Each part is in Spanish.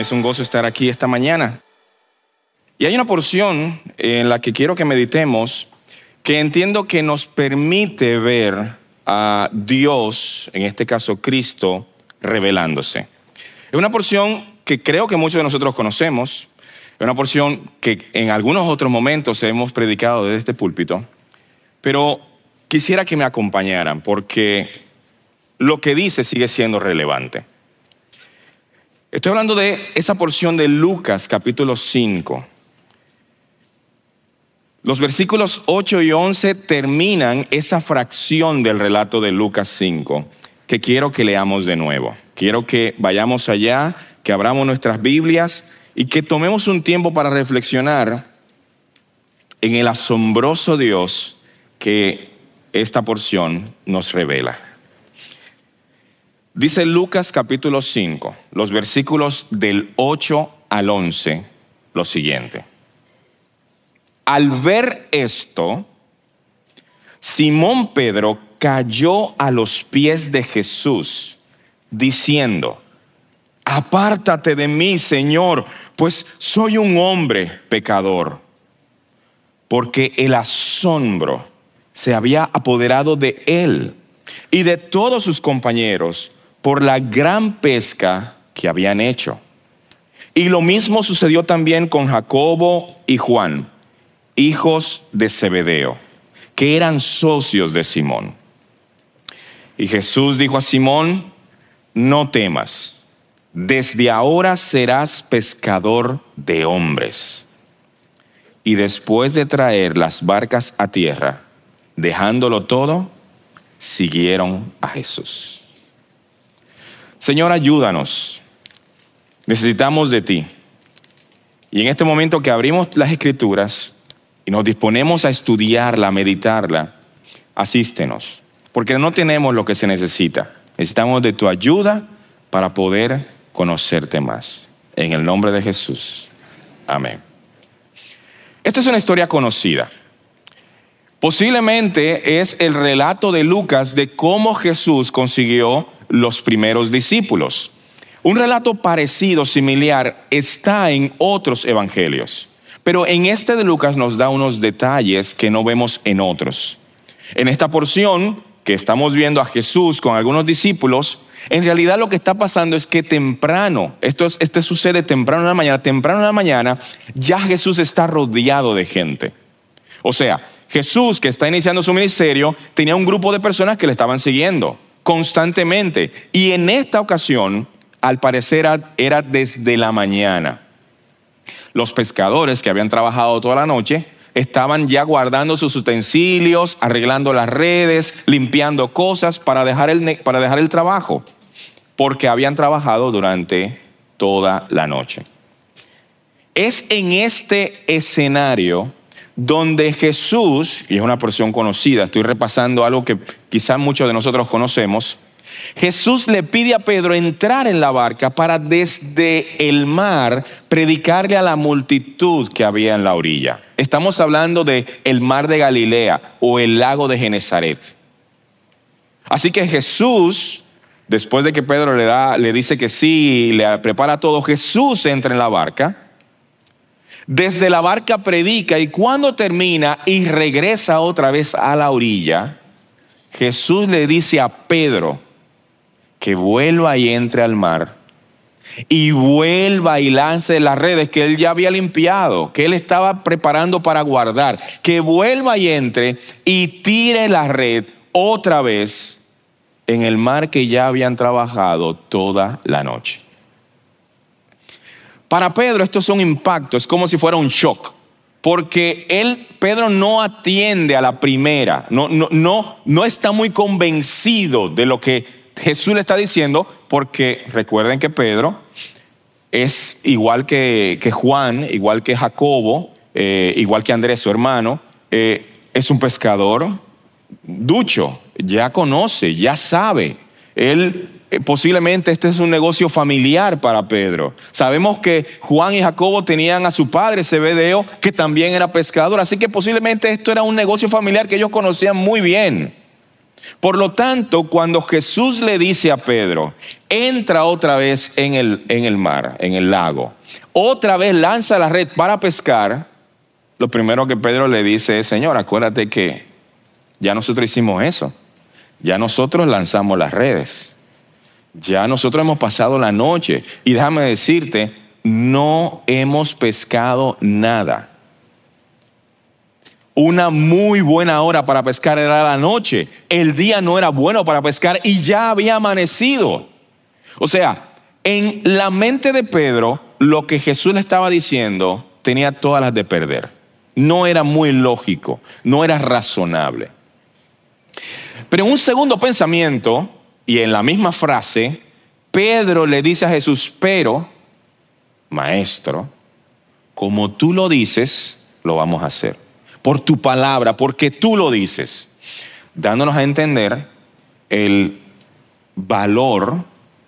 Es un gozo estar aquí esta mañana. Y hay una porción en la que quiero que meditemos que entiendo que nos permite ver a Dios, en este caso Cristo, revelándose. Es una porción que creo que muchos de nosotros conocemos. Es una porción que en algunos otros momentos hemos predicado desde este púlpito. Pero quisiera que me acompañaran porque lo que dice sigue siendo relevante. Estoy hablando de esa porción de Lucas capítulo 5. Los versículos 8 y 11 terminan esa fracción del relato de Lucas 5 que quiero que leamos de nuevo. Quiero que vayamos allá, que abramos nuestras Biblias y que tomemos un tiempo para reflexionar en el asombroso Dios que esta porción nos revela. Dice Lucas capítulo 5, los versículos del 8 al 11, lo siguiente. Al ver esto, Simón Pedro cayó a los pies de Jesús, diciendo: apártate de mí, Señor, pues soy un hombre pecador. Porque el asombro se había apoderado de él y de todos sus compañeros por la gran pesca que habían hecho. Y lo mismo sucedió también con Jacobo y Juan, hijos de Zebedeo, que eran socios de Simón. Y Jesús dijo a Simón: no temas, desde ahora serás pescador de hombres. Y después de traer las barcas a tierra, dejándolo todo, siguieron a Jesús. Señor, ayúdanos. Necesitamos de ti. Y en este momento que abrimos las Escrituras y nos disponemos a estudiarla, a meditarla, asístenos. Porque no tenemos lo que se necesita. Necesitamos de tu ayuda para poder conocerte más. En el nombre de Jesús. Amén. Esta es una historia conocida. Posiblemente es el relato de Lucas de cómo Jesús consiguió los primeros discípulos. Un relato parecido, similar, está en otros evangelios. Pero en este de Lucas nos da unos detalles que no vemos en otros. En esta porción que estamos viendo a Jesús con algunos discípulos, en realidad lo que está pasando es que temprano, este sucede temprano en la mañana, ya Jesús está rodeado de gente. O sea, Jesús, que está iniciando su ministerio, tenía un grupo de personas que le estaban siguiendo constantemente. Y en esta ocasión, al parecer, era desde la mañana. Los pescadores que habían trabajado toda la noche estaban ya guardando sus utensilios, arreglando las redes, limpiando cosas para dejar el trabajo, porque habían trabajado durante toda la noche. Es en este escenario donde Jesús, y es una porción conocida, estoy repasando algo que quizás muchos de nosotros conocemos, Jesús le pide a Pedro entrar en la barca para desde el mar predicarle a la multitud que había en la orilla. Estamos hablando de el mar de Galilea o el lago de Genezaret. Así que Jesús, después de que Pedro le dice que sí, le prepara todo, Jesús entra en la barca. Desde la barca predica y cuando termina y regresa otra vez a la orilla, Jesús le dice a Pedro que vuelva y entre al mar y vuelva y lance las redes que él ya había limpiado, que él estaba preparando para guardar, que vuelva y entre y tire la red otra vez en el mar que ya habían trabajado toda la noche. Para Pedro esto es un impacto, es como si fuera un shock, porque Pedro no atiende a la primera, no está muy convencido de lo que Jesús le está diciendo, porque recuerden que Pedro es igual que Juan, igual que Jacobo, igual que Andrés, su hermano, es un pescador ducho, ya conoce, ya sabe. Él posiblemente este es un negocio familiar para Pedro. Sabemos que Juan y Jacobo tenían a su padre Zebedeo, que también era pescador, así que posiblemente esto era un negocio familiar que ellos conocían muy bien. Por lo tanto, cuando Jesús le dice a Pedro, entra otra vez en el mar, en el lago, otra vez lanza la red para pescar, lo primero que Pedro le dice es, Señor, acuérdate que ya nosotros hicimos eso. Ya nosotros lanzamos las redes. Ya nosotros hemos pasado la noche. Y déjame decirte, no hemos pescado nada. Una muy buena hora para pescar era la noche. El día no era bueno para pescar y ya había amanecido. O sea, en la mente de Pedro, lo que Jesús le estaba diciendo tenía todas las de perder. No era muy lógico, no era razonable. Pero en un segundo pensamiento, y en la misma frase, Pedro le dice a Jesús, pero, maestro, como tú lo dices, lo vamos a hacer. Por tu palabra, porque tú lo dices. Dándonos a entender el valor,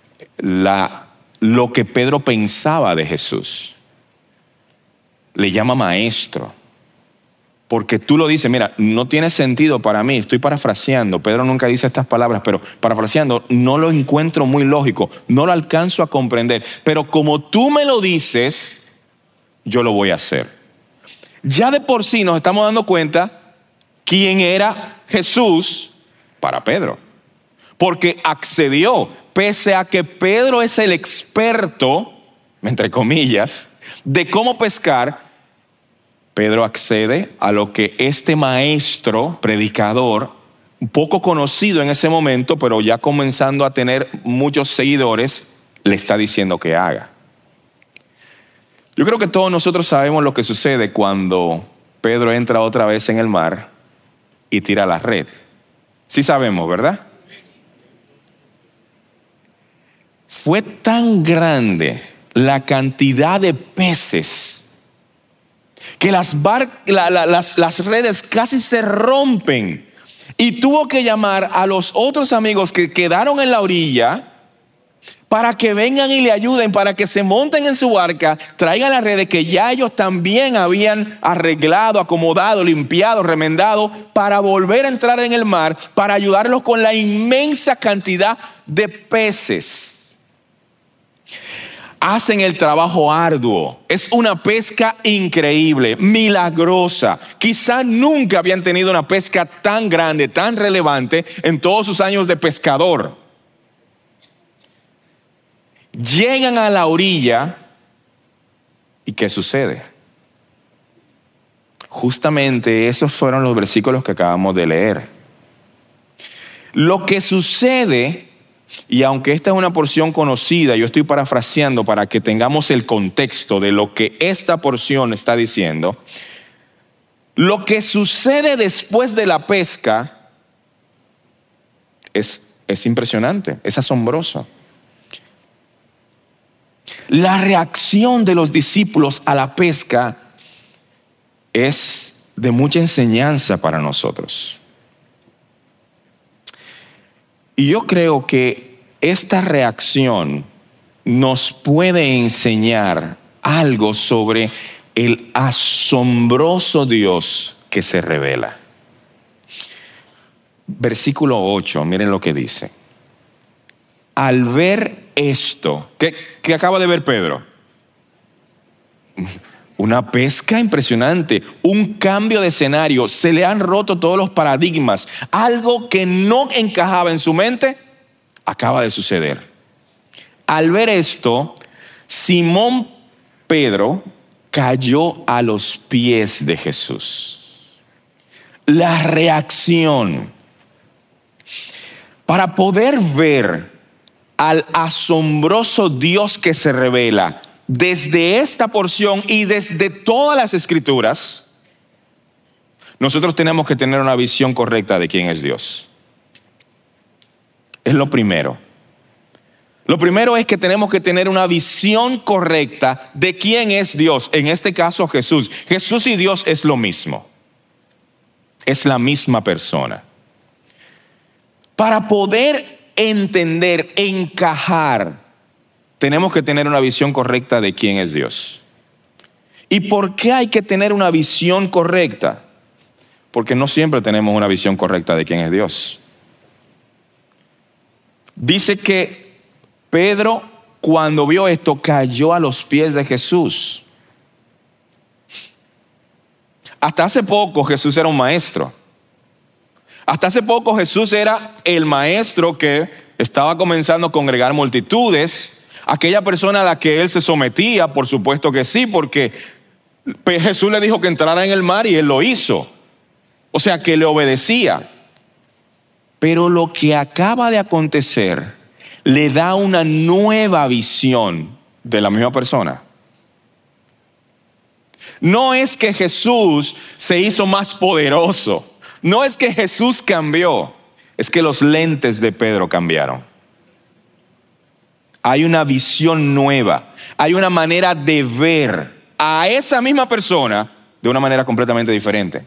lo que Pedro pensaba de Jesús. Le llama maestro. Porque tú lo dices, mira, no tiene sentido para mí, estoy parafraseando, Pedro nunca dice estas palabras, pero parafraseando, no lo encuentro muy lógico, no lo alcanzo a comprender, pero como tú me lo dices, yo lo voy a hacer. Ya de por sí nos estamos dando cuenta quién era Jesús para Pedro, porque accedió, pese a que Pedro es el experto, entre comillas, de cómo pescar. Pedro accede a lo que este maestro, predicador, poco conocido en ese momento, pero ya comenzando a tener muchos seguidores, le está diciendo que haga. Yo creo que todos nosotros sabemos lo que sucede cuando Pedro entra otra vez en el mar y tira la red. Sí sabemos, ¿verdad? Fue tan grande la cantidad de peces que las redes casi se rompen, y tuvo que llamar a los otros amigos que quedaron en la orilla para que vengan y le ayuden, para que se monten en su barca, traigan las redes que ya ellos también habían arreglado, acomodado, limpiado, remendado, para volver a entrar en el mar, para ayudarlos con la inmensa cantidad de peces. Hacen el trabajo arduo. Es una pesca increíble, milagrosa. Quizá nunca habían tenido una pesca tan grande, tan relevante en todos sus años de pescador. Llegan a la orilla y ¿qué sucede? Justamente esos fueron los versículos que acabamos de leer. Lo que sucede, y aunque esta es una porción conocida, yo estoy parafraseando para que tengamos el contexto de lo que esta porción está diciendo. Lo que sucede después de la pesca es impresionante, es asombroso. La reacción de los discípulos a la pesca es de mucha enseñanza para nosotros. Y yo creo que esta reacción nos puede enseñar algo sobre el asombroso Dios que se revela. Versículo 8, miren lo que dice. Al ver esto, ¿qué acaba de ver Pedro? Una pesca impresionante, un cambio de escenario, se le han roto todos los paradigmas. Algo que no encajaba en su mente acaba de suceder. Al ver esto, Simón Pedro cayó a los pies de Jesús. La reacción para poder ver al asombroso Dios que se revela desde esta porción y desde todas las escrituras, nosotros tenemos que tener una visión correcta de quién es Dios. Es lo primero. Lo primero es que tenemos que tener una visión correcta de quién es Dios. En este caso, Jesús. Jesús y Dios es lo mismo. Es la misma persona. Para poder entender, encajar, tenemos que tener una visión correcta de quién es Dios. ¿Y por qué hay que tener una visión correcta? Porque no siempre tenemos una visión correcta de quién es Dios. Dice que Pedro, cuando vio esto, cayó a los pies de Jesús. Hasta hace poco Jesús era un maestro. Hasta hace poco Jesús era el maestro que estaba comenzando a congregar multitudes. Aquella persona a la que él se sometía, por supuesto que sí, porque Jesús le dijo que entrara en el mar y él lo hizo. O sea, que le obedecía. Pero lo que acaba de acontecer le da una nueva visión de la misma persona. No es que Jesús se hizo más poderoso. No es que Jesús cambió. Es que los lentes de Pedro cambiaron. Hay una visión nueva. Hay una manera de ver a esa misma persona de una manera completamente diferente.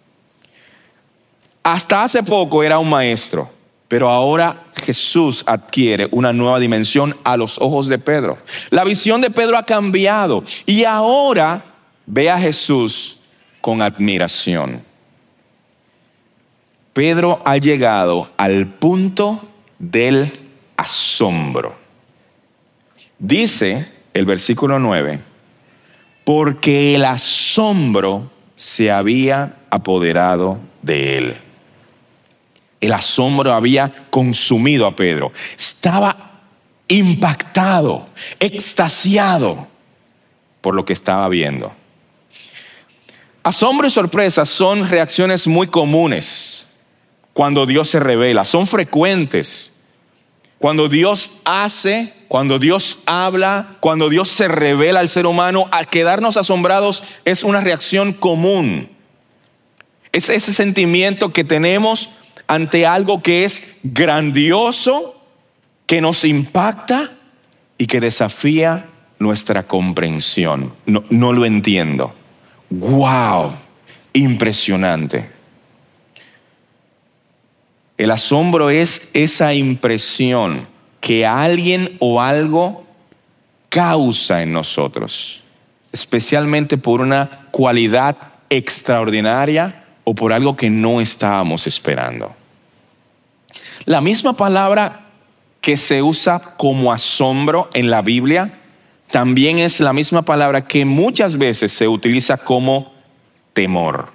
Hasta hace poco era un maestro, pero ahora Jesús adquiere una nueva dimensión a los ojos de Pedro. La visión de Pedro ha cambiado y ahora ve a Jesús con admiración. Pedro ha llegado al punto del asombro. Dice el versículo 9, porque el asombro se había apoderado de él. El asombro había consumido a Pedro. Estaba impactado, extasiado por lo que estaba viendo. Asombro y sorpresa son reacciones muy comunes cuando Dios se revela, son frecuentes. Cuando Dios hace, cuando Dios habla, cuando Dios se revela al ser humano, al quedarnos asombrados es una reacción común. Es ese sentimiento que tenemos ante algo que es grandioso, que nos impacta y que desafía nuestra comprensión. No lo entiendo. ¡Wow! Impresionante. El asombro es esa impresión que alguien o algo causa en nosotros, especialmente por una cualidad extraordinaria o por algo que no estábamos esperando. La misma palabra que se usa como asombro en la Biblia también es la misma palabra que muchas veces se utiliza como temor.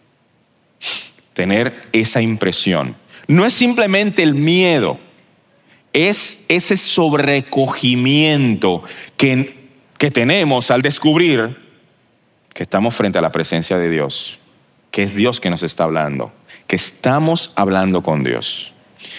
Tener esa impresión. No es simplemente el miedo, es ese sobrecogimiento que tenemos al descubrir que estamos frente a la presencia de Dios, que es Dios que nos está hablando, que estamos hablando con Dios.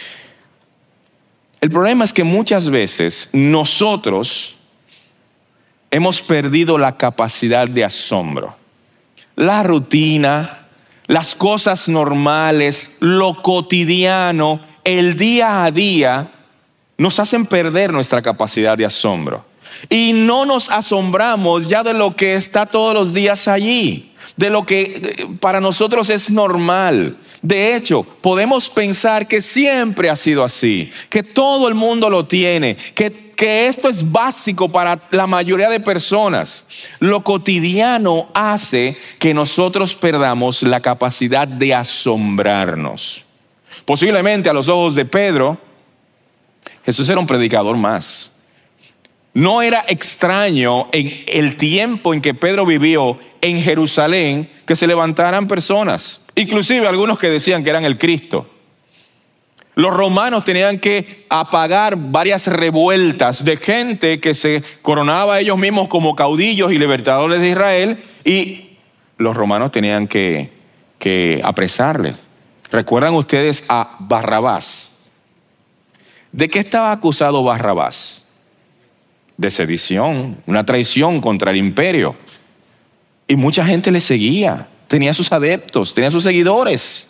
El problema es que muchas veces nosotros hemos perdido la capacidad de asombro. La rutina, las cosas normales, lo cotidiano, el día a día, nos hacen perder nuestra capacidad de asombro. Y no nos asombramos ya de lo que está todos los días allí, de lo que para nosotros es normal. De hecho, podemos pensar que siempre ha sido así, que todo el mundo lo tiene, que esto es básico para la mayoría de personas. Lo cotidiano hace que nosotros perdamos la capacidad de asombrarnos. Posiblemente a los ojos de Pedro, Jesús era un predicador más. No era extraño en el tiempo en que Pedro vivió en Jerusalén que se levantaran personas, inclusive algunos que decían que eran el Cristo. Los romanos tenían que apagar varias revueltas de gente que se coronaba a ellos mismos como caudillos y libertadores de Israel, y los romanos tenían que apresarles. ¿Recuerdan ustedes a Barrabás? ¿De qué estaba acusado Barrabás? De sedición, una traición contra el imperio. Y mucha gente le seguía, tenía sus adeptos, tenía sus seguidores.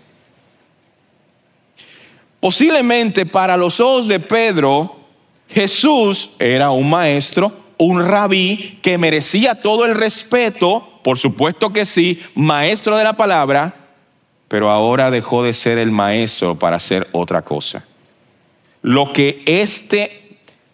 Posiblemente para los ojos de Pedro, Jesús era un maestro, un rabí que merecía todo el respeto, por supuesto que sí, maestro de la palabra, pero ahora dejó de ser el maestro para hacer otra cosa. Lo que este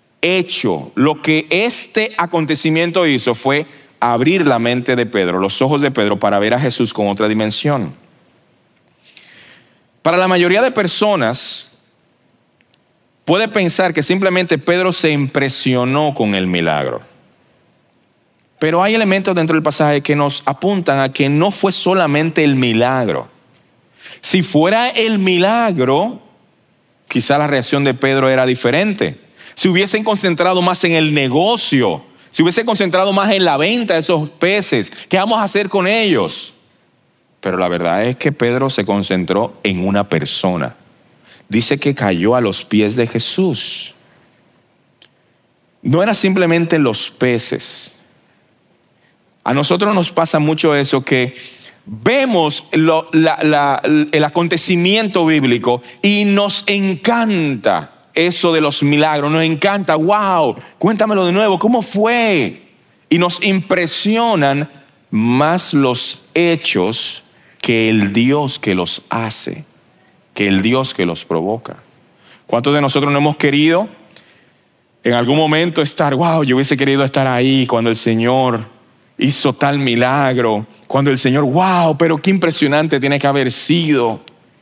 acontecimiento hizo fue abrir la mente de Pedro, los ojos de Pedro, para ver a Jesús con otra dimensión. Para la mayoría de personas, puede pensar que simplemente Pedro se impresionó con el milagro. Pero hay elementos dentro del pasaje que nos apuntan a que no fue solamente el milagro. Si fuera el milagro, quizá la reacción de Pedro era diferente. Si hubiesen concentrado más en el negocio, si hubiesen concentrado más en la venta de esos peces, ¿qué vamos a hacer con ellos? Pero la verdad es que Pedro se concentró en una persona. Dice que cayó a los pies de Jesús. No era simplemente los peces. A nosotros nos pasa mucho eso, que vemos el acontecimiento bíblico y nos encanta eso de los milagros. Nos encanta, wow, cuéntamelo de nuevo, ¿cómo fue? Y nos impresionan más los hechos que el Dios que los hace, que el Dios que los provoca. ¿Cuántos de nosotros no hemos querido en algún momento estar, wow, yo hubiese querido estar ahí cuando el Señor hizo tal milagro, cuando el Señor, wow, pero qué impresionante tiene que haber sido?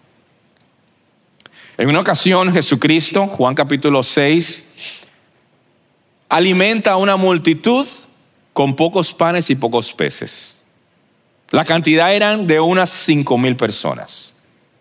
En una ocasión Jesucristo, Juan capítulo 6, alimenta a una multitud con pocos panes y pocos peces. La cantidad eran de unas 5,000 personas.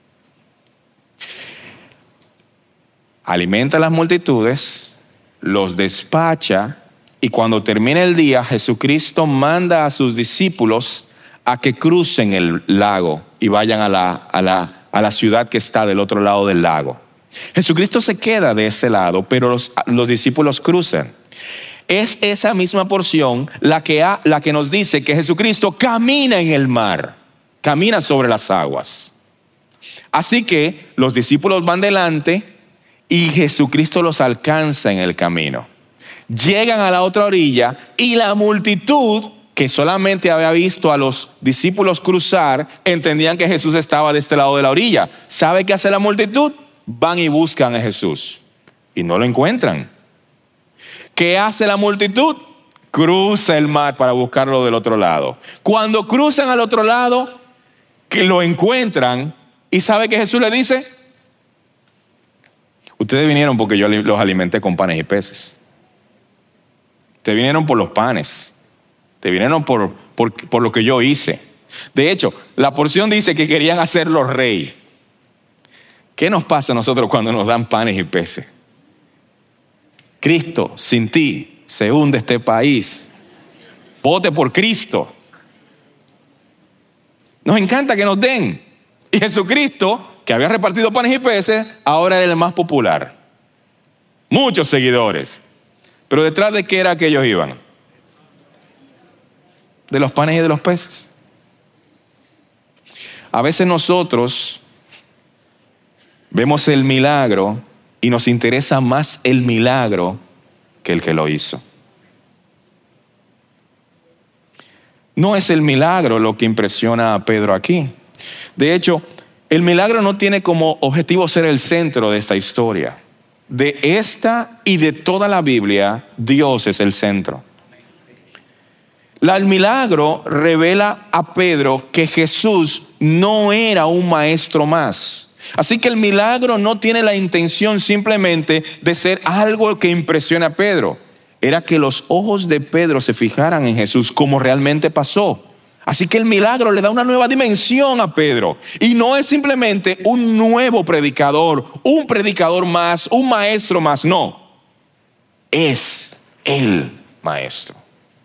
Alimenta a las multitudes, los despacha, y cuando termina el día, Jesucristo manda a sus discípulos a que crucen el lago y vayan a la ciudad que está del otro lado del lago. Jesucristo se queda de ese lado, pero los discípulos cruzan. Es esa misma porción la que nos dice que Jesucristo camina en el mar, camina sobre las aguas. Así que los discípulos van delante y Jesucristo los alcanza en el camino. Llegan a la otra orilla y la multitud, que solamente había visto a los discípulos cruzar, entendían que Jesús estaba de este lado de la orilla. ¿Sabe qué hace la multitud? Van y buscan a Jesús y no lo encuentran. ¿Qué hace la multitud? Cruza el mar para buscarlo del otro lado. Cuando cruzan al otro lado, que lo encuentran, ¿y sabe qué Jesús le dice? Ustedes vinieron porque yo los alimenté con panes y peces. Te vinieron por los panes. Te vinieron por lo que yo hice. De hecho, la porción dice que querían hacerlo rey. ¿Qué nos pasa a nosotros cuando nos dan panes y peces? Cristo, sin ti se hunde este país. Vote por Cristo. Nos encanta que nos den. Y Jesucristo, que había repartido panes y peces, ahora era el más popular. Muchos seguidores. Pero detrás de qué era que ellos iban? De los panes y de los peces. A veces nosotros vemos el milagro y nos interesa más el milagro que el que lo hizo. No es el milagro lo que impresiona a Pedro aquí. De hecho, el milagro no tiene como objetivo ser el centro de esta historia. De esta y de toda la Biblia, Dios es el centro. El milagro revela a Pedro que Jesús no era un maestro más. Así que el milagro no tiene la intención simplemente de ser algo que impresione a Pedro. Era que los ojos de Pedro se fijaran en Jesús como realmente pasó. Así que el milagro le da una nueva dimensión a Pedro. Y no es simplemente un nuevo predicador, un predicador más, un maestro más. No, es el maestro.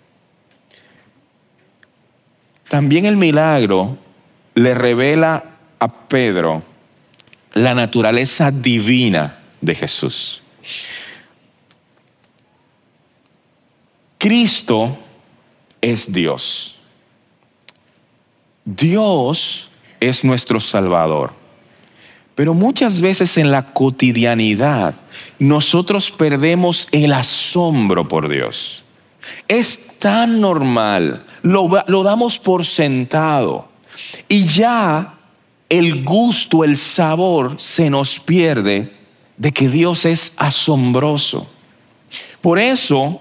También el milagro le revela a Pedro la naturaleza divina de Jesús. Cristo es Dios. Dios es nuestro Salvador. Pero muchas veces en la cotidianidad nosotros perdemos el asombro por Dios. Es tan normal, lo damos por sentado y ya el gusto, el sabor se nos pierde de que Dios es asombroso. Por eso,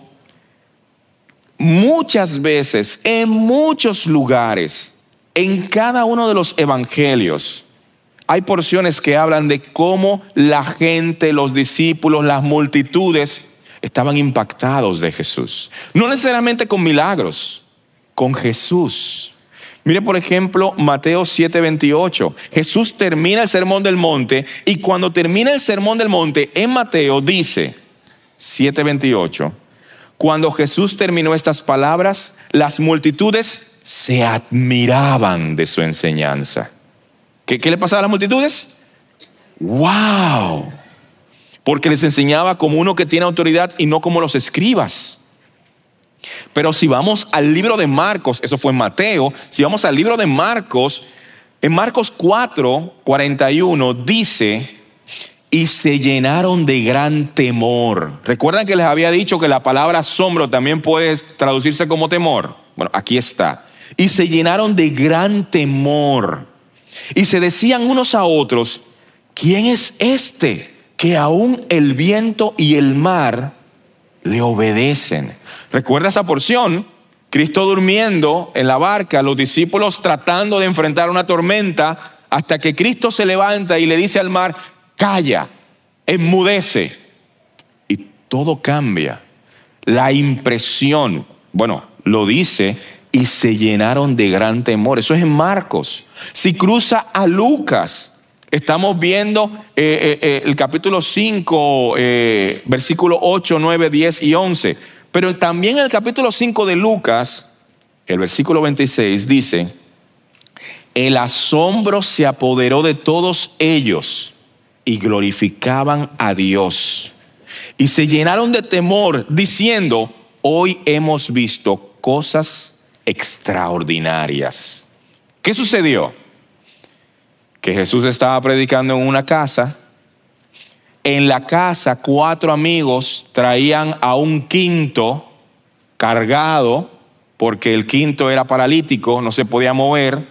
muchas veces, en muchos lugares, en cada uno de los evangelios, hay porciones que hablan de cómo la gente, los discípulos, las multitudes estaban impactados de Jesús. No necesariamente con milagros, con Jesús. Mire, por ejemplo, Mateo 7:28. Jesús termina el Sermón del Monte y cuando termina el Sermón del Monte en Mateo dice 7:28. Cuando Jesús terminó estas palabras, las multitudes se admiraban de su enseñanza. ¿Qué le pasaba a las multitudes? ¡Wow! Porque les enseñaba como uno que tiene autoridad y no como los escribas. Pero si vamos al libro de Marcos, eso fue en Mateo, si vamos al libro de Marcos, en Marcos 4:41 dice, y se llenaron de gran temor. ¿Recuerdan que les había dicho que la palabra asombro también puede traducirse como temor? Bueno, aquí está. Y se llenaron de gran temor. Y se decían unos a otros, ¿quién es este que aún el viento y el mar le obedecen? ¿Recuerda esa porción? Cristo durmiendo en la barca, los discípulos tratando de enfrentar una tormenta, hasta que Cristo se levanta y le dice al mar, calla, enmudece. Y todo cambia. La impresión, bueno, lo dice, y se llenaron de gran temor. Eso es en Marcos. Si cruza a Lucas, estamos viendo el capítulo 5, versículo 8, 9, 10 y 11. Pero también en el capítulo 5 de Lucas, el versículo 26 dice, el asombro se apoderó de todos ellos y glorificaban a Dios. Y se llenaron de temor diciendo, hoy hemos visto cosas extraordinarias. ¿Qué sucedió? Que Jesús estaba predicando en una casa. En la casa 4 amigos traían a un quinto cargado, porque el quinto era paralítico, no se podía mover.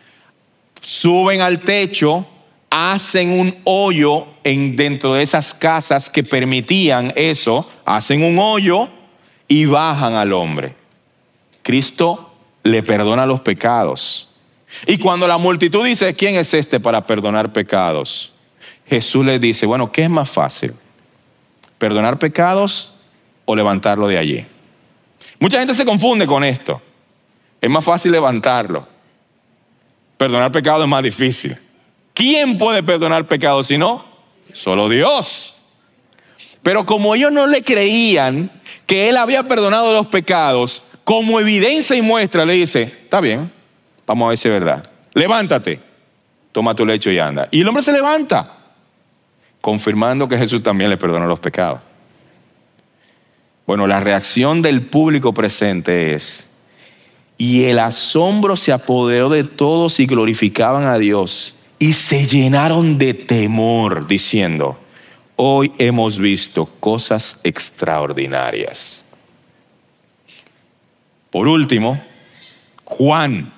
Suben al techo, hacen un hoyo dentro de esas casas que permitían eso, hacen un hoyo y bajan al hombre. Cristo le perdona los pecados. Y cuando la multitud dice, ¿quién es este para perdonar pecados? Jesús les dice, bueno, ¿qué es más fácil? ¿Perdonar pecados o levantarlo de allí? Mucha gente se confunde con esto. Es más fácil levantarlo. Perdonar pecados es más difícil. ¿Quién puede perdonar pecados si no? Solo Dios. Pero como ellos no le creían que Él había perdonado los pecados, como evidencia y muestra le dice, está bien, vamos a ver si es verdad. Levántate, toma tu lecho y anda. Y el hombre se levanta, confirmando que Jesús también le perdonó los pecados. Bueno, la reacción del público presente es, y el asombro se apoderó de todos y glorificaban a Dios y se llenaron de temor diciendo, hoy hemos visto cosas extraordinarias. Por último, Juan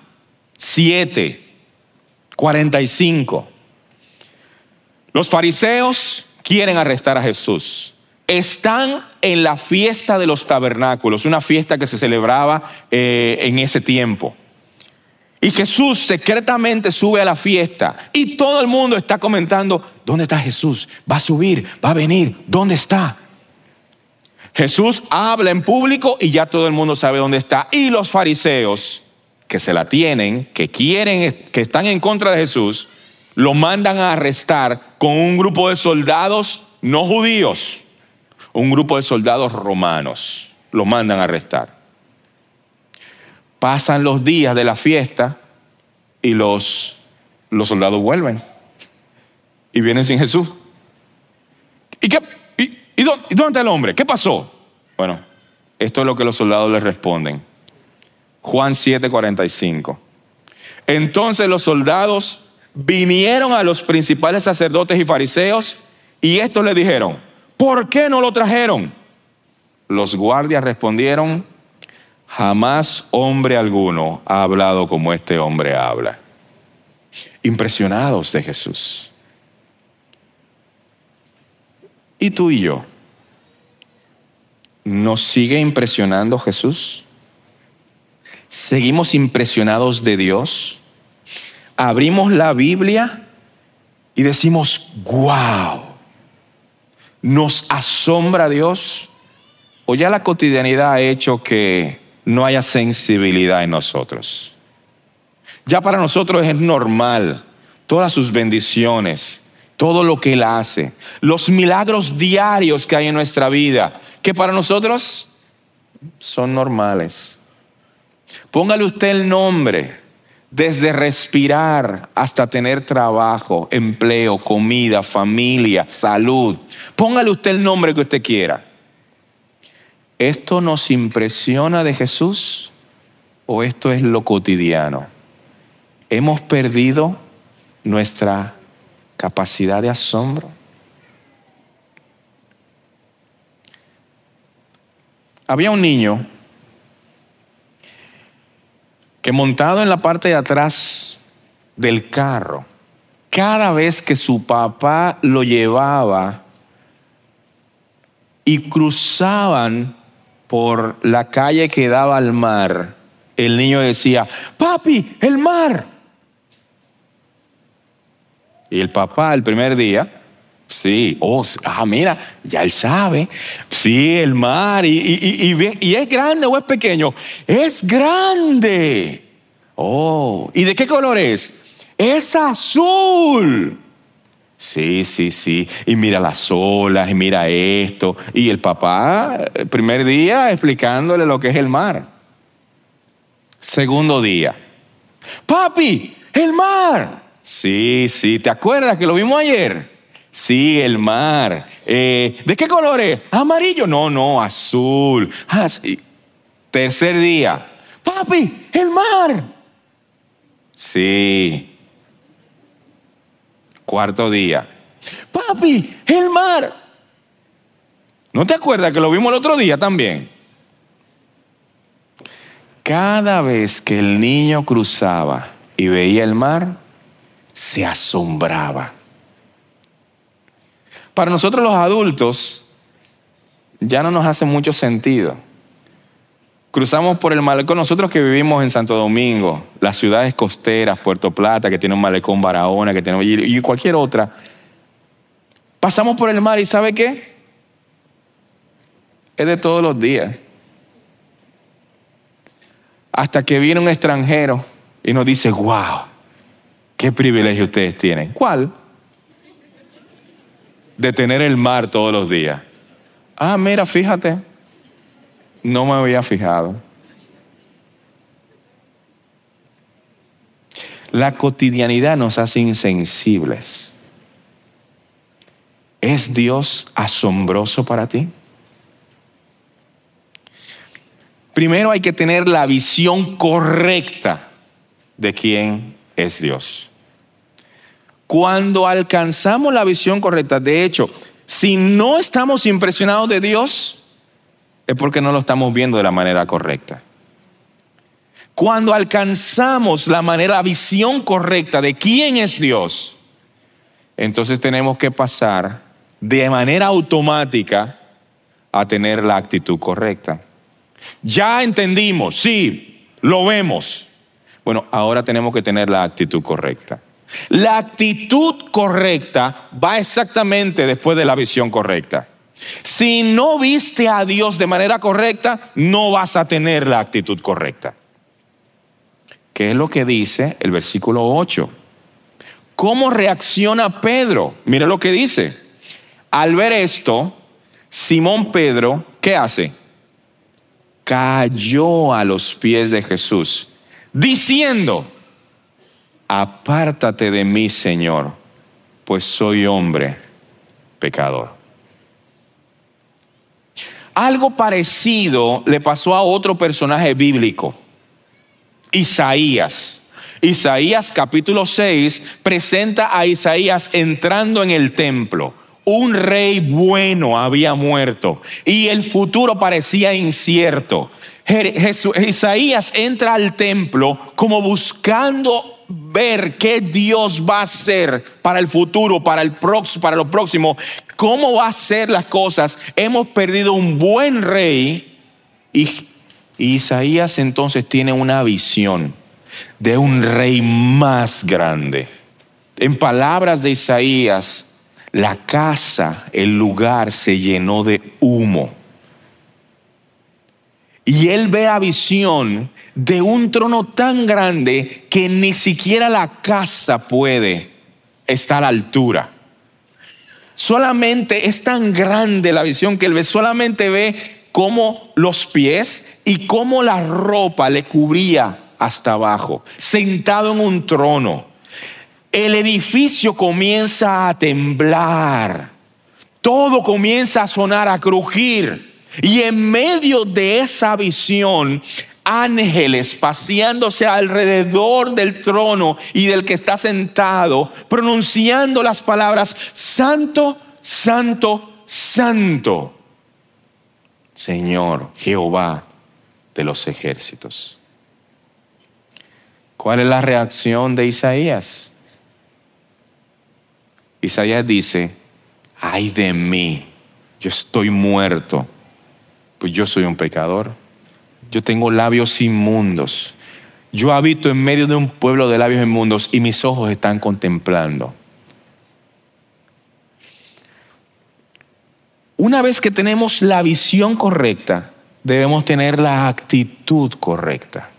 7:45. Los fariseos quieren arrestar a Jesús. Están en la fiesta de los tabernáculos, una fiesta que se celebraba en ese tiempo. Y Jesús secretamente sube a la fiesta y todo el mundo está comentando, ¿dónde está Jesús? Va a subir, va a venir, ¿dónde está? Jesús habla en público y ya todo el mundo sabe dónde está. Y los fariseos que se la tienen, que quieren, que están en contra de Jesús, lo mandan a arrestar con un grupo de soldados no judíos, un grupo de soldados romanos. Lo mandan a arrestar. Pasan los días de la fiesta y los soldados vuelven y vienen sin Jesús. ¿Y dónde está el hombre? ¿Qué pasó? Bueno, esto es lo que los soldados les responden. Juan 7:45. Entonces los soldados vinieron a los principales sacerdotes y fariseos y estos les dijeron, ¿por qué no lo trajeron? Los guardias respondieron, jamás hombre alguno ha hablado como este hombre habla. Impresionados de Jesús. ¿Y tú y yo? ¿Nos sigue impresionando Jesús? ¿Seguimos impresionados de Dios? ¿Abrimos la Biblia y decimos, wow, ¿nos asombra Dios? ¿O ya la cotidianidad ha hecho que no haya sensibilidad en nosotros? Ya para nosotros es normal todas sus bendiciones, todo lo que Él hace, los milagros diarios que hay en nuestra vida, que para nosotros son normales. Póngale usted el nombre, desde respirar hasta tener trabajo, empleo, comida, familia, salud. Póngale usted el nombre que usted quiera. ¿Esto nos impresiona de Jesús o esto es lo cotidiano? ¿Hemos perdido nuestra capacidad de asombro? Había un niño que, montado en la parte de atrás del carro, cada vez que su papá lo llevaba y cruzaban por la calle que daba al mar, el niño decía, papi, el mar. Y el papá el primer día, sí, mira, ya él sabe, sí, el mar, y es grande o es pequeño, es grande. ¿Y de qué color es? Es azul. Sí, y mira las olas, y mira esto. Y el papá, el primer día, explicándole lo que es el mar. Segundo día, papi, el mar. Sí, ¿te acuerdas que lo vimos ayer? Sí, el mar. ¿De qué color es? Amarillo. No, azul. Sí. Tercer día, papi, el mar. Sí. Cuarto día, papi, el mar. ¿No te acuerdas que lo vimos el otro día también? Cada vez que el niño cruzaba y veía el mar, se asombraba. Para nosotros los adultos ya no nos hace mucho sentido. Cruzamos por el malecón, nosotros que vivimos en Santo Domingo, las ciudades costeras, Puerto Plata, que tiene un malecón, Barahona, que tiene, y cualquier otra. Pasamos por el mar y ¿sabe qué? Es de todos los días. Hasta que viene un extranjero y nos dice, wow, qué privilegio ustedes tienen. ¿Cuál? De tener el mar todos los días. Mira, fíjate, no me había fijado. La cotidianidad nos hace insensibles. ¿Es Dios asombroso para ti? Primero hay que tener la visión correcta de quién es Dios. Cuando alcanzamos la visión correcta, de hecho, si no estamos impresionados de Dios, es porque no lo estamos viendo de la manera correcta. Cuando alcanzamos la visión correcta de quién es Dios, entonces tenemos que pasar de manera automática a tener la actitud correcta. Ya entendimos, sí, lo vemos. Bueno, ahora tenemos que tener la actitud correcta. La actitud correcta va exactamente después de la visión correcta. Si no viste a Dios de manera correcta, no vas a tener la actitud correcta. ¿Qué es lo que dice el versículo 8? ¿Cómo reacciona Pedro? Mira lo que dice. Al ver esto, Simón Pedro, ¿qué hace? Cayó a los pies de Jesús, diciendo, apártate de mí, Señor, pues soy hombre pecador. Algo parecido le pasó a otro personaje bíblico, Isaías. Isaías capítulo 6 presenta a Isaías entrando en el templo. Un rey bueno había muerto y el futuro parecía incierto. Isaías entra al templo como buscando ver qué Dios va a hacer para el futuro, para lo próximo, cómo va a ser las cosas. Hemos perdido un buen rey y Isaías entonces tiene una visión de un rey más grande, En palabras de Isaías, la casa, el lugar se llenó de humo. Y él ve la visión de un trono tan grande que ni siquiera la casa puede estar a la altura. Solamente es tan grande la visión que él ve, solamente ve cómo los pies y cómo la ropa le cubría hasta abajo, sentado en un trono. El edificio comienza a temblar, todo comienza a sonar, a crujir. Y en medio de esa visión, ángeles paseándose alrededor del trono y del que está sentado, pronunciando las palabras: Santo, Santo, Santo, Señor Jehová de los ejércitos. ¿Cuál es la reacción de Isaías? Isaías dice: ay de mí, yo estoy muerto, pues yo soy un pecador. Yo tengo labios inmundos. Yo habito en medio de un pueblo de labios inmundos y mis ojos están contemplando. Una vez que tenemos la visión correcta, debemos tener la actitud correcta.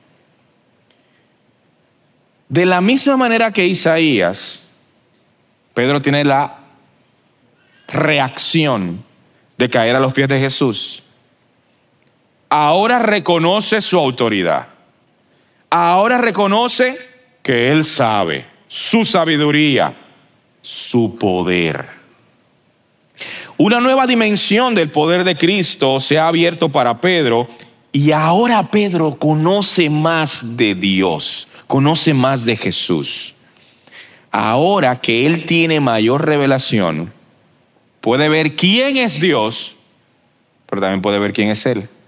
De la misma manera que Isaías, Pedro tiene la reacción de caer a los pies de Jesús. Ahora reconoce su autoridad. Ahora reconoce que él sabe, su sabiduría, su poder. Una nueva dimensión del poder de Cristo se ha abierto para Pedro, y ahora Pedro conoce más de Dios, conoce más de Jesús. Ahora que él tiene mayor revelación, puede ver quién es Dios, pero también puede ver quién es él.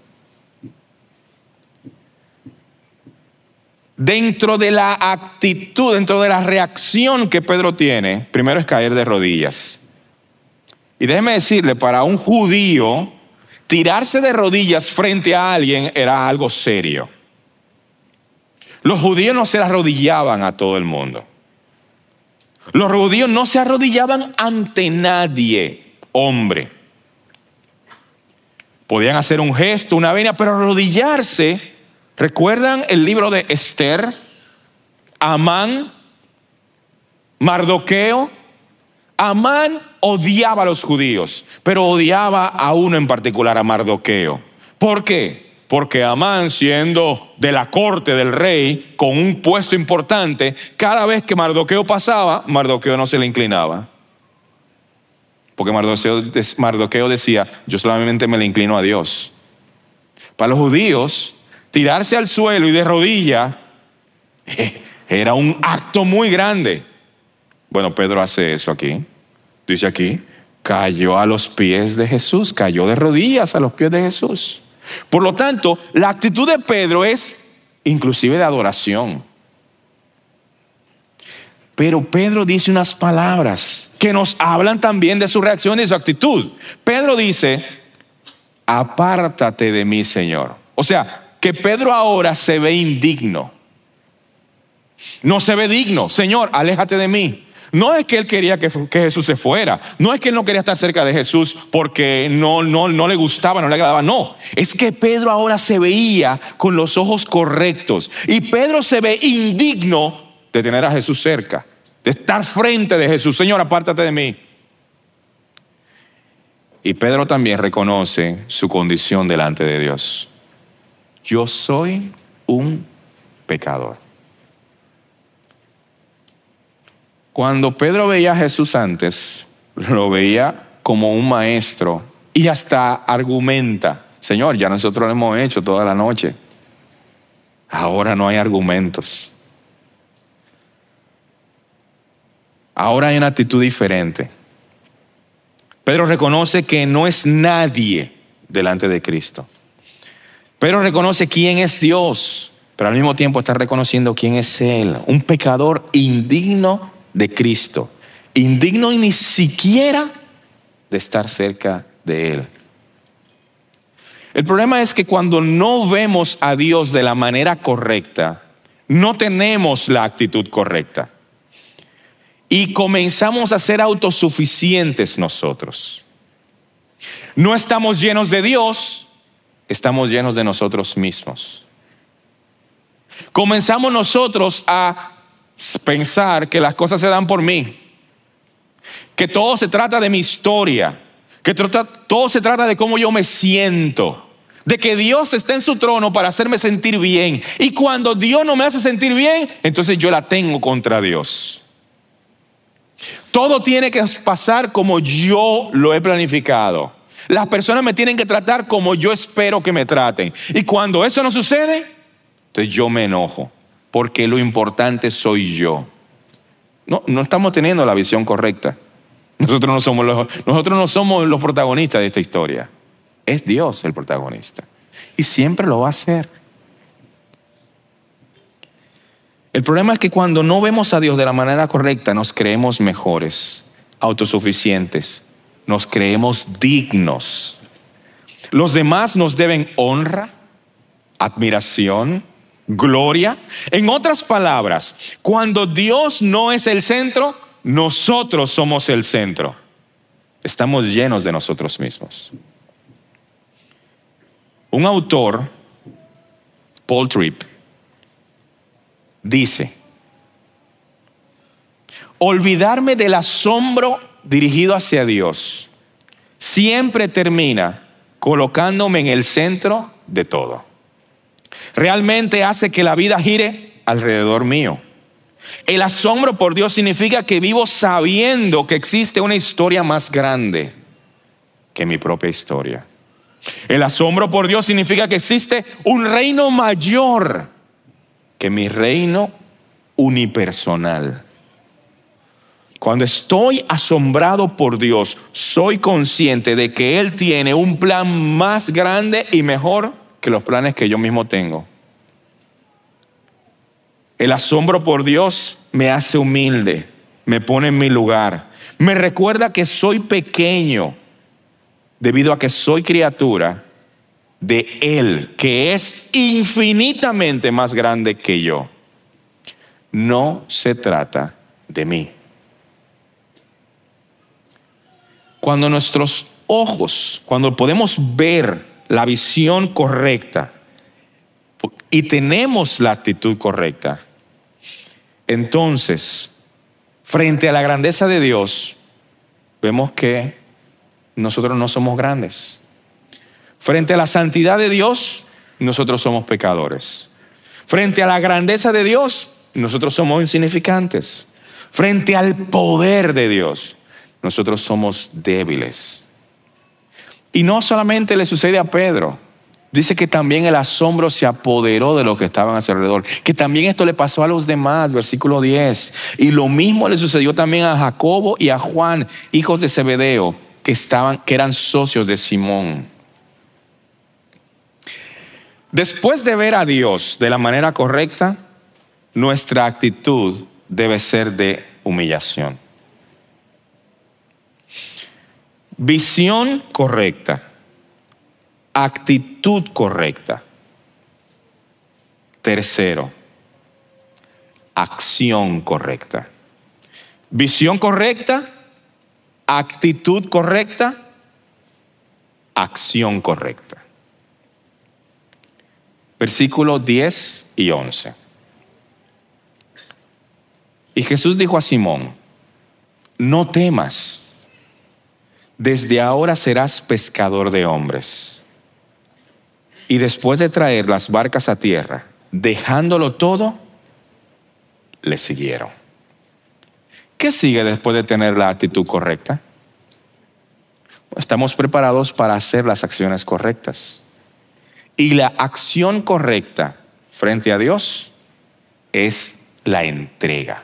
Dentro de la actitud, dentro de la reacción que Pedro tiene, primero es caer de rodillas. Y déjeme decirle, para un judío, tirarse de rodillas frente a alguien era algo serio. Los judíos no se arrodillaban a todo el mundo. Los judíos no se arrodillaban ante nadie, hombre. Podían hacer un gesto, una venia, pero arrodillarse. ¿Recuerdan el libro de Esther? Amán, Mardoqueo. Amán odiaba a los judíos, pero odiaba a uno en particular, a Mardoqueo. ¿Por qué? Porque Amán, siendo de la corte del rey, con un puesto importante, cada vez que Mardoqueo pasaba, Mardoqueo no se le inclinaba. Porque Mardoqueo decía: yo solamente me le inclino a Dios. Para los judíos, tirarse al suelo y de rodilla era un acto muy grande. Bueno, Pedro hace eso aquí. Dice aquí, cayó a los pies de Jesús, cayó de rodillas a los pies de Jesús. Por lo tanto, la actitud de Pedro es inclusive de adoración. Pero Pedro dice unas palabras que nos hablan también de su reacción y de su actitud. Pedro dice: apártate de mí, Señor. O sea, que Pedro ahora se ve indigno. No se ve digno. Señor, aléjate de mí. No es que él quería que Jesús se fuera. No es que él no quería estar cerca de Jesús porque no le gustaba, no le agradaba. No, es que Pedro ahora se veía con los ojos correctos. Y Pedro se ve indigno de tener a Jesús cerca, de estar frente de Jesús. Señor, apártate de mí. Y Pedro también reconoce su condición delante de Dios. Yo soy un pecador. Cuando Pedro veía a Jesús antes, lo veía como un maestro y hasta argumenta: Señor, ya nosotros lo hemos hecho toda la noche. Ahora no hay argumentos. Ahora hay una actitud diferente. Pedro reconoce que no es nadie delante de Cristo. Pedro reconoce quién es Dios, pero al mismo tiempo está reconociendo quién es Él. Un pecador indigno de Cristo, indigno ni siquiera de estar cerca de Él. El problema es que cuando no vemos a Dios de la manera correcta, no tenemos la actitud correcta. y comenzamos a ser autosuficientes nosotros. No estamos llenos de Dios, estamos llenos de nosotros mismos. Comenzamos nosotros a pensar que las cosas se dan por mí, que todo se trata de mi historia, que todo se trata de cómo yo me siento, de que Dios está en su trono para hacerme sentir bien. Y cuando Dios no me hace sentir bien, entonces yo la tengo contra Dios. Todo tiene que pasar como yo lo he planificado. Las personas me tienen que tratar como yo espero que me traten. Y cuando eso no sucede, entonces yo me enojo, porque lo importante soy yo. No estamos teniendo la visión correcta. Nosotros no somos los protagonistas de esta historia. Es Dios el protagonista. Y siempre lo va a hacer. El problema es que cuando no vemos a Dios de la manera correcta, nos creemos mejores, autosuficientes, nos creemos dignos. Los demás nos deben honra, admiración, gloria. En otras palabras, cuando Dios no es el centro, nosotros somos el centro. Estamos llenos de nosotros mismos. Un autor, Paul Tripp, dice: olvidarme del asombro dirigido hacia Dios siempre termina colocándome en el centro de todo. Realmente hace que la vida gire alrededor mío. El asombro por Dios significa que vivo sabiendo que existe una historia más grande que mi propia historia. El asombro por Dios significa que existe un reino mayor que mi reino unipersonal. Cuando estoy asombrado por Dios, soy consciente de que Él tiene un plan más grande y mejor que los planes que yo mismo tengo. El asombro por Dios me hace humilde, me pone en mi lugar, me recuerda que soy pequeño debido a que soy criatura de Él, que es infinitamente más grande que yo. No se trata de mí. Cuando nuestros ojos, cuando podemos ver la visión correcta y tenemos la actitud correcta, entonces, frente a la grandeza de Dios, vemos que nosotros no somos grandes. Frente a la santidad de Dios, nosotros somos pecadores. Frente a la grandeza de Dios, nosotros somos insignificantes. Frente al poder de Dios, nosotros somos débiles. Y no solamente le sucede a Pedro. Dice que también el asombro se apoderó de los que estaban a su alrededor. Que también esto le pasó a los demás, versículo 10. Y lo mismo le sucedió también a Jacobo y a Juan, hijos de Zebedeo, que eran socios de Simón. Después de ver a Dios de la manera correcta, nuestra actitud debe ser de humillación. Visión correcta, actitud correcta. Tercero, acción correcta. Visión correcta, actitud correcta, acción correcta. Versículos 10 y 11. Y Jesús dijo a Simón: no temas, desde ahora serás pescador de hombres. Y después de traer las barcas a tierra, dejándolo todo, le siguieron. ¿Qué sigue después de tener la actitud correcta? Estamos preparados para hacer las acciones correctas. Y la acción correcta frente a Dios es la entrega.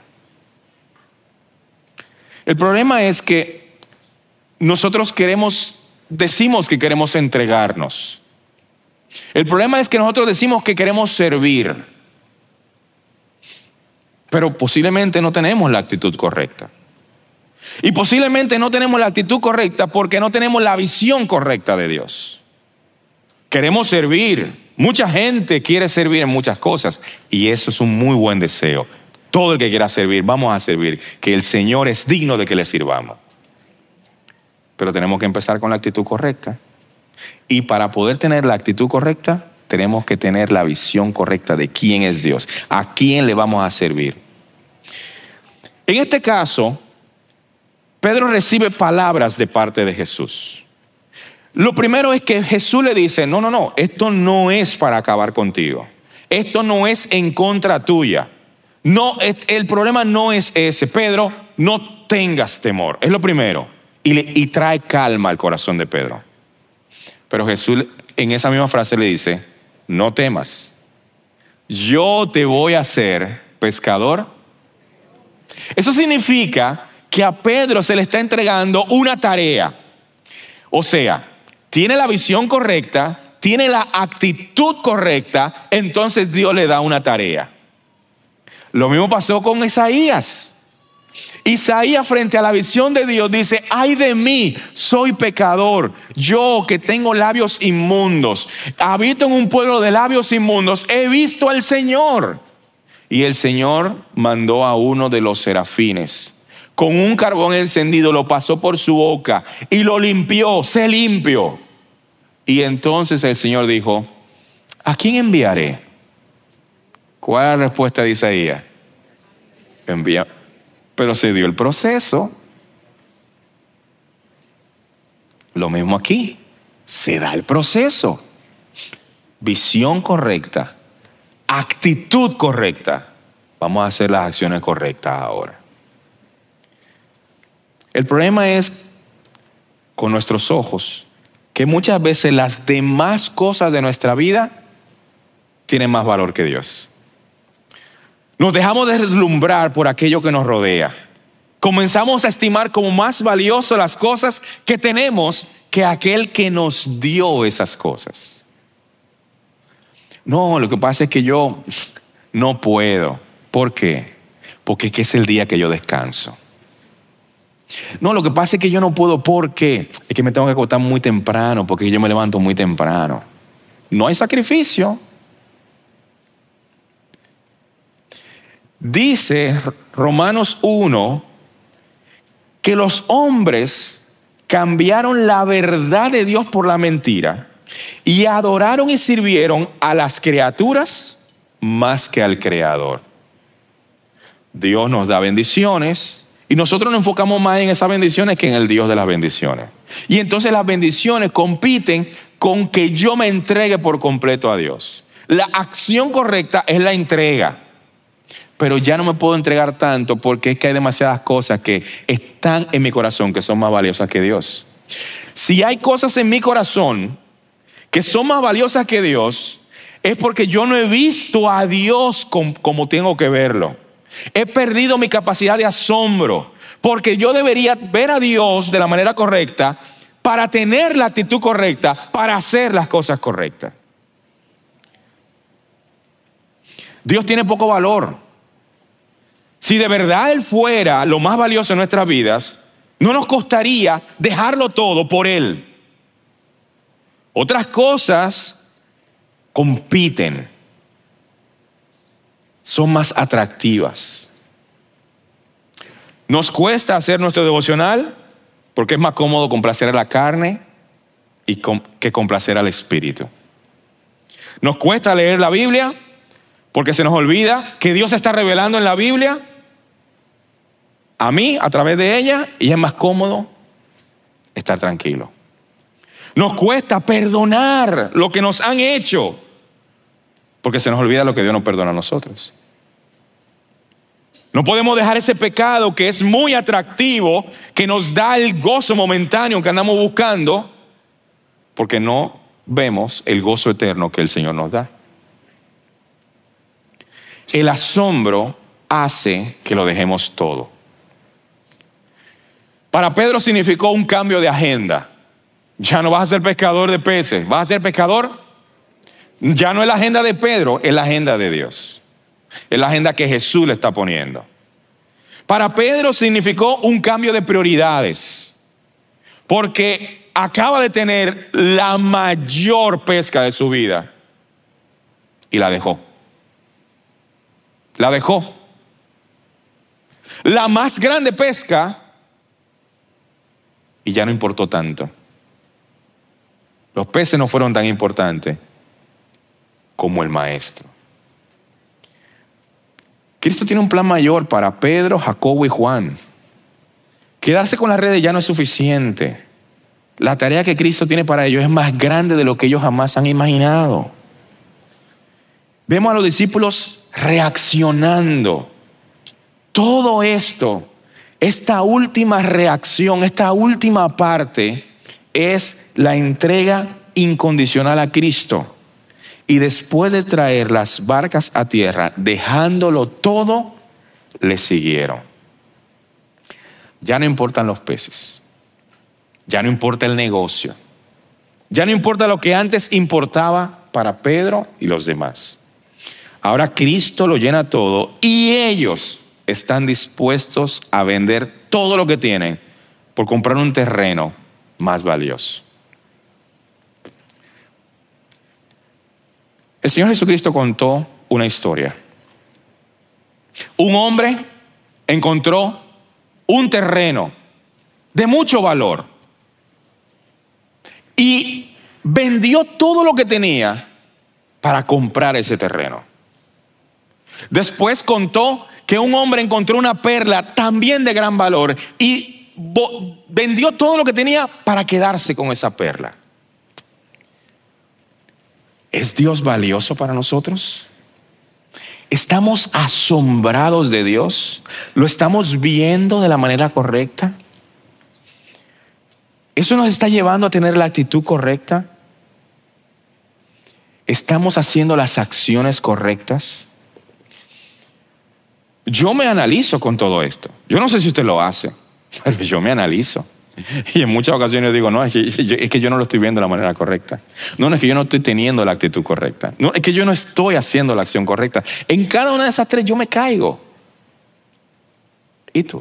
El problema es que nosotros decimos que queremos entregarnos. El problema es que nosotros decimos que queremos servir, pero posiblemente no tenemos la actitud correcta. Y posiblemente no tenemos la actitud correcta porque no tenemos la visión correcta de Dios. Queremos servir. Mucha gente quiere servir en muchas cosas y eso es un muy buen deseo. Todo el que quiera servir, vamos a servir, que el Señor es digno de que le sirvamos. Pero tenemos que empezar con la actitud correcta. Y para poder tener la actitud correcta, tenemos que tener la visión correcta de quién es Dios, a quién le vamos a servir. En este caso, Pedro recibe palabras de parte de Jesús. Lo primero es que Jesús le dice, no, esto no es para acabar contigo. Esto no es en contra tuya. No, el problema no es ese. Pedro, no tengas temor. Es lo primero. Y trae calma al corazón de Pedro. Pero Jesús en esa misma frase le dice, no temas. Yo te voy a hacer pescador. Eso significa que a Pedro se le está entregando una tarea. O sea, tiene la visión correcta, tiene la actitud correcta, entonces Dios le da una tarea. Lo mismo pasó con Isaías. Isaías, frente a la visión de Dios, dice, ay de mí, soy pecador, yo que tengo labios inmundos, habito en un pueblo de labios inmundos, he visto al Señor. Y el Señor mandó a uno de los serafines, con un carbón encendido, lo pasó por su boca y lo limpió, se limpió. Y entonces el Señor dijo, ¿a quién enviaré? ¿Cuál es la respuesta de Isaías? Envía. Pero se dio el proceso. Lo mismo aquí. Se da el proceso. Visión correcta. Actitud correcta. Vamos a hacer las acciones correctas ahora. El problema es con nuestros ojos que muchas veces las demás cosas de nuestra vida tienen más valor que Dios. Nos dejamos deslumbrar por aquello que nos rodea. Comenzamos a estimar como más valioso las cosas que tenemos que aquel que nos dio esas cosas. No, lo que pasa es que yo no puedo. ¿Por qué? Porque es que es el día que yo descanso. No, lo que pasa es que yo no puedo porque es que me tengo que acostar muy temprano, porque yo me levanto muy temprano. No hay sacrificio. Dice Romanos 1 que los hombres cambiaron la verdad de Dios por la mentira y adoraron y sirvieron a las criaturas más que al Creador. Dios nos da bendiciones y nosotros nos enfocamos más en esas bendiciones que en el Dios de las bendiciones. Y entonces las bendiciones compiten con que yo me entregue por completo a Dios. La acción correcta es la entrega. Pero ya no me puedo entregar tanto porque es que hay demasiadas cosas que están en mi corazón que son más valiosas que Dios. Si hay cosas en mi corazón que son más valiosas que Dios, es porque yo no he visto a Dios como tengo que verlo. He perdido mi capacidad de asombro porque yo debería ver a Dios de la manera correcta para tener la actitud correcta, para hacer las cosas correctas. Dios tiene poco valor. Si de verdad Él fuera lo más valioso en nuestras vidas, no nos costaría dejarlo todo por Él. Otras cosas compiten, son más atractivas. Nos cuesta hacer nuestro devocional porque es más cómodo complacer a la carne que complacer al Espíritu. Nos cuesta leer la Biblia porque se nos olvida que Dios se está revelando en la Biblia a mí a través de ella y es más cómodo estar tranquilo. Nos cuesta perdonar lo que nos han hecho porque se nos olvida lo que Dios nos perdona a nosotros. No podemos dejar ese pecado que es muy atractivo, que nos da el gozo momentáneo que andamos buscando, porque no vemos el gozo eterno que el Señor nos da. El asombro hace que lo dejemos todo. Para Pedro significó un cambio de agenda. Ya no vas a ser pescador de peces, vas a ser pescador. Ya no es la agenda de Pedro, es la agenda de Dios. Es la agenda que Jesús le está poniendo. Para Pedro significó un cambio de prioridades, porque acaba de tener la mayor pesca de su vida y la dejó. La dejó. la más grande pesca y ya no importó tanto. Los peces no fueron tan importantes como el maestro. Cristo tiene un plan mayor para Pedro, Jacobo y Juan. Quedarse con las redes ya no es suficiente. La tarea que Cristo tiene para ellos es más grande de lo que ellos jamás han imaginado. Vemos a los discípulos reaccionando. Todo esto, esta última reacción, esta última parte, es la entrega incondicional a Cristo. Y después de traer las barcas a tierra, dejándolo todo, le siguieron. Ya no importan los peces. Ya no importa el negocio. Ya no importa lo que antes importaba para Pedro y los demás. Ahora Cristo lo llena todo y ellos están dispuestos a vender todo lo que tienen por comprar un terreno más valioso. El Señor Jesucristo contó una historia. Un hombre encontró un terreno de mucho valor y vendió todo lo que tenía para comprar ese terreno. Después contó que un hombre encontró una perla también de gran valor y vendió todo lo que tenía para quedarse con esa perla. ¿Es Dios valioso para nosotros? ¿Estamos asombrados de Dios? ¿Lo estamos viendo de la manera correcta? ¿Eso nos está llevando a tener la actitud correcta? ¿Estamos haciendo las acciones correctas? Yo me analizo con todo esto. Yo no sé si usted lo hace, pero yo me analizo. Y en muchas ocasiones digo, no, es que yo no lo estoy viendo de la manera correcta. No, es que yo no estoy teniendo la actitud correcta. No, es que yo no estoy haciendo la acción correcta. En cada una de esas tres yo me caigo. ¿Y tú?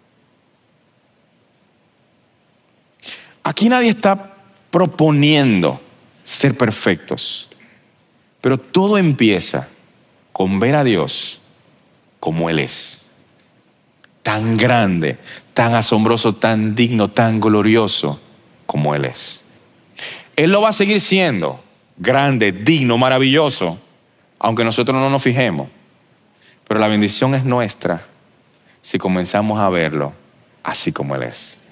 Aquí nadie está proponiendo ser perfectos. Pero todo empieza con ver a Dios como Él es. Tan grande, tan asombroso, tan digno, tan glorioso como Él es. Él lo va a seguir siendo grande, digno, maravilloso, aunque nosotros no nos fijemos. Pero la bendición es nuestra si comenzamos a verlo así como Él es.